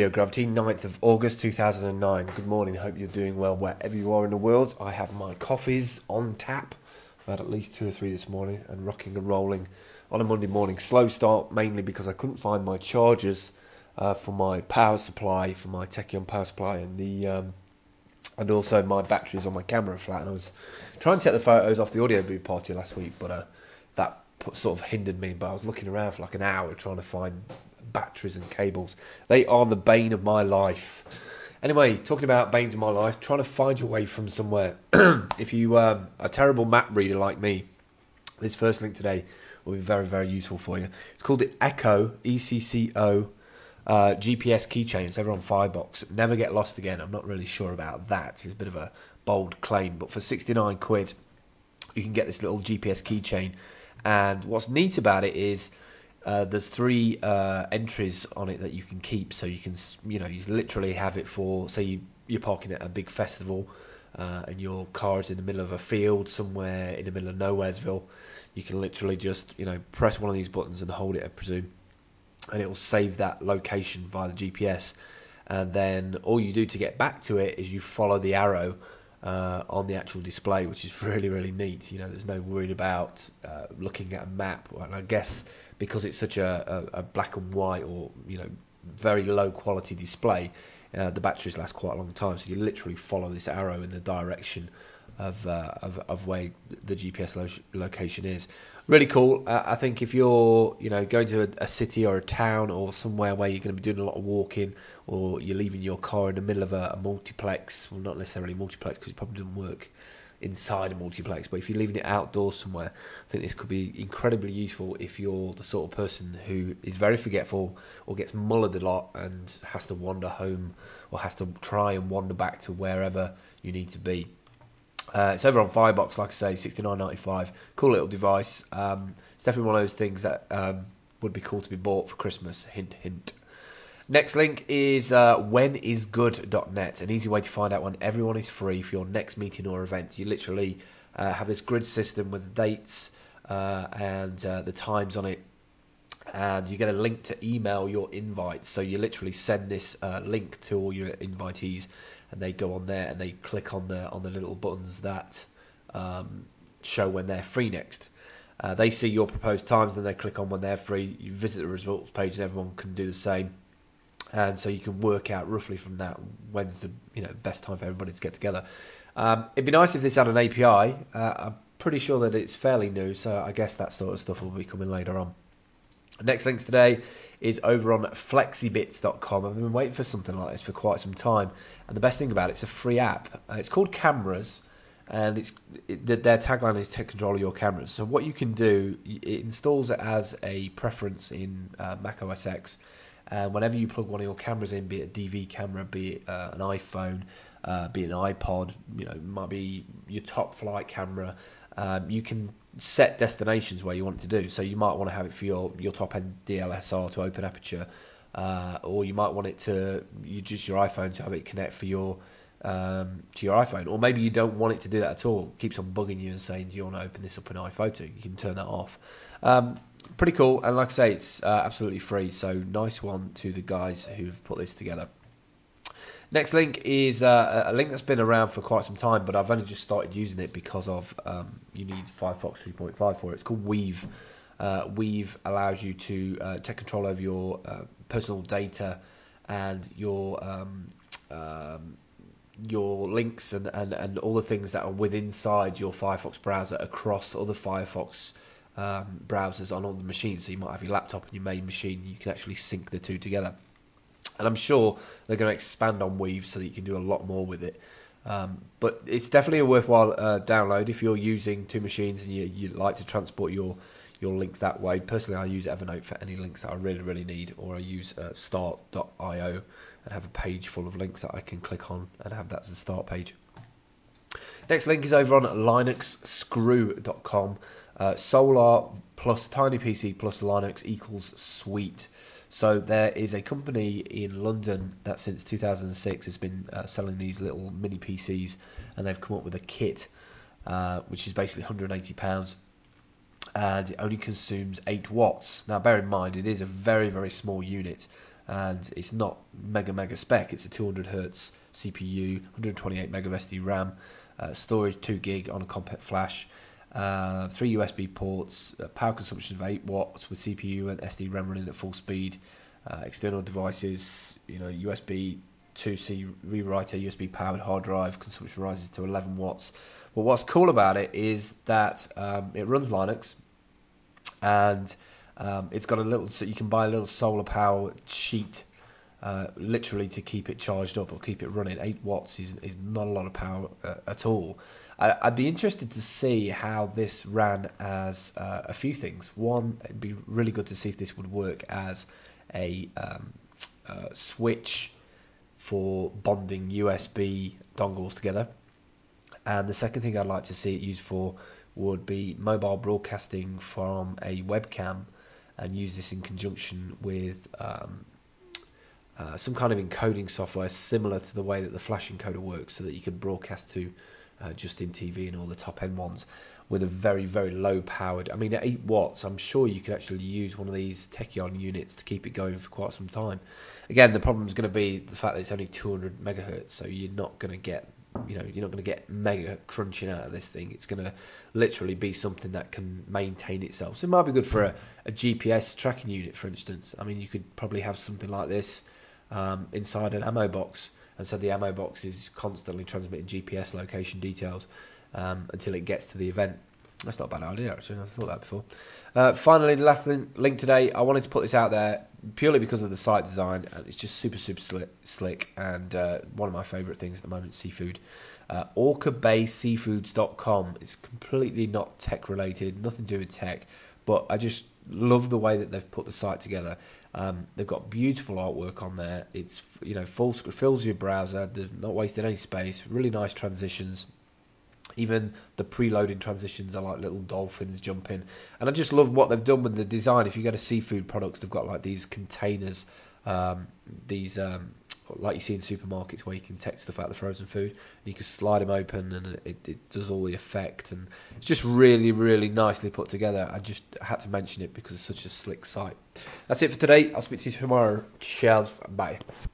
Zero Gravity, 9th of August 2009. Good morning, hope you're doing well wherever you are in the world. I have my coffees on tap. I've had at least 2 or 3 this morning and rocking and rolling on a Monday morning. Slow start, mainly because I couldn't find my chargers for my power supply, for my Techion power supply, and also my batteries on my camera are flat. And I was trying to take the photos off the audio boot party last week, but that sort of hindered me. But I was looking around for like an hour trying to find batteries and cables. They are the bane of my life. Anyway, talking about banes of my life, trying to find your way from somewhere. If you are a terrible map reader like me, this first link today will be very, very useful for you. It's called the Echo, ECCO, GPS keychain. It's over on Firebox. Never get lost again. I'm not really sure about that. It's a bit of a bold claim, but for 69 quid, you can get this little GPS keychain. And what's neat about it is there's 3 entries on it that you can keep, so you can, you literally have it for, say you're parking at a big festival and your car is in the middle of a field somewhere in the middle of Nowheresville. You can literally just, press one of these buttons and hold it, I presume, and it will save that location via the GPS. And then all you do to get back to it is you follow the arrow on the actual display, which is really, really neat. There's no worry about looking at a map. And I guess because it's such a black and white or very low quality display, the batteries last quite a long time. So you literally follow this arrow in the direction of where the GPS location is. Really cool. I think if you're going to a city or a town or somewhere where you're going to be doing a lot of walking, or you're leaving your car in the middle of a multiplex, well, not necessarily multiplex because it probably doesn't work inside a multiplex, but if you're leaving it outdoors somewhere, I think this could be incredibly useful if you're the sort of person who is very forgetful or gets mullered a lot and has to wander home or has to try and wander back to wherever you need to be. It's over on Firebox, like I say, $69.95. Cool little device. It's definitely one of those things that would be cool to be bought for Christmas. Hint, hint. Next link is whenisgood.net, an easy way to find out when everyone is free for your next meeting or event. You literally have this grid system with the dates and the times on it, and you get a link to email your invites. So you literally send this link to all your invitees, and they go on there and they click on the little buttons that show when they're free next. They see your proposed times, then they click on when they're free. You visit the results page, and everyone can do the same. And so you can work out roughly from that when's the best time for everybody to get together. It'd be nice if this had an API. I'm pretty sure that it's fairly new, so I guess that sort of stuff will be coming later on. Next links today is over on flexibits.com. I've been waiting for something like this for quite some time, and the best thing about it's a free app. It's called Cameras, and their tagline is "Take control of your cameras." So what you can do, it installs it as a preference in Mac OS X, and whenever you plug one of your cameras in, be it a DV camera, be it an iPhone, be it an iPod, it might be your top flight camera. You can set destinations where you want it to do. So you might want to have it for your top end DLSR to open aperture, or you might want it to just your iPhone to have it connect for your to your iPhone, or maybe you don't want it to do that at all. It keeps on bugging you and saying, "Do you want to open this up in iPhoto?" You can turn that off. Pretty cool, and like I say, it's absolutely free. So nice one to the guys who've put this together. Next link is a link that's been around for quite some time, but I've only just started using it because of you need Firefox 3.5 for it. It's called Weave. Weave allows you to take control over your personal data and your links and all the things that are within inside your Firefox browser across other Firefox browsers on all the machines. So you might have your laptop and your main machine. You can actually sync the two together. And I'm sure they're going to expand on Weave so that you can do a lot more with it. But it's definitely a worthwhile download if you're using 2 machines and you like to transport your links that way. Personally, I use Evernote for any links that I really, really need, or I use start.io and have a page full of links that I can click on and have that as a start page. Next link is over on linuxscrew.com. Solar plus Tiny PC plus Linux equals sweet. So there is a company in London that since 2006 has been selling these little mini PCs, and they've come up with a kit which is basically £180, and it only consumes 8 watts. Now bear in mind it is a very, very small unit, and it's not mega spec. It's a 200 hertz CPU, 128 meg of SD RAM, storage 2 gig on a compact flash, 3 USB ports, power consumption of 8 watts with CPU and SD RAM running at full speed, external devices, USB 2C rewriter, USB powered hard drive, consumption rises to 11 watts. But what's cool about it is that it runs Linux, and it's got so you can buy a little solar power sheet, literally to keep it charged up or keep it running. 8 watts is not a lot of power at all. I'd be interested to see how this ran as a few things. One, it'd be really good to see if this would work as a switch for bonding USB dongles together. And the second thing I'd like to see it used for would be mobile broadcasting from a webcam, and use this in conjunction with some kind of encoding software similar to the way that the flash encoder works, so that you can broadcast to Justin TV and all the top end ones with a very, very low powered. I mean, at 8 watts, I'm sure you could actually use one of these Techion units to keep it going for quite some time. Again, the problem is going to be the fact that it's only 200 megahertz, so you're not going to get mega crunching out of this thing. It's going to literally be something that can maintain itself. So it might be good for a GPS tracking unit, for instance. I mean, you could probably have something like this inside an ammo box, and so the ammo box is constantly transmitting GPS location details until it gets to the event. That's not a bad idea, actually. I've thought that before. Finally, the last link today, I wanted to put this out there purely because of the site design. It's just super slick, and one of my favourite things at the moment, seafood. OrcaBaySeafoods.com. It's completely not tech related, nothing to do with tech, but I just love the way that they've put the site together. They've got beautiful artwork on there. It's full screen, fills your browser. They've not wasted any space. Really nice transitions. Even the preloading transitions are like little dolphins jumping. And I just love what they've done with the design. If you go to seafood products, they've got like these containers, like you see in supermarkets, where you can take stuff out of the frozen food, and you can slide them open, and it does all the effect. And it's just really, really nicely put together. I just had to mention it because it's such a slick site. That's it for today. I'll speak to you tomorrow. Cheers. Bye.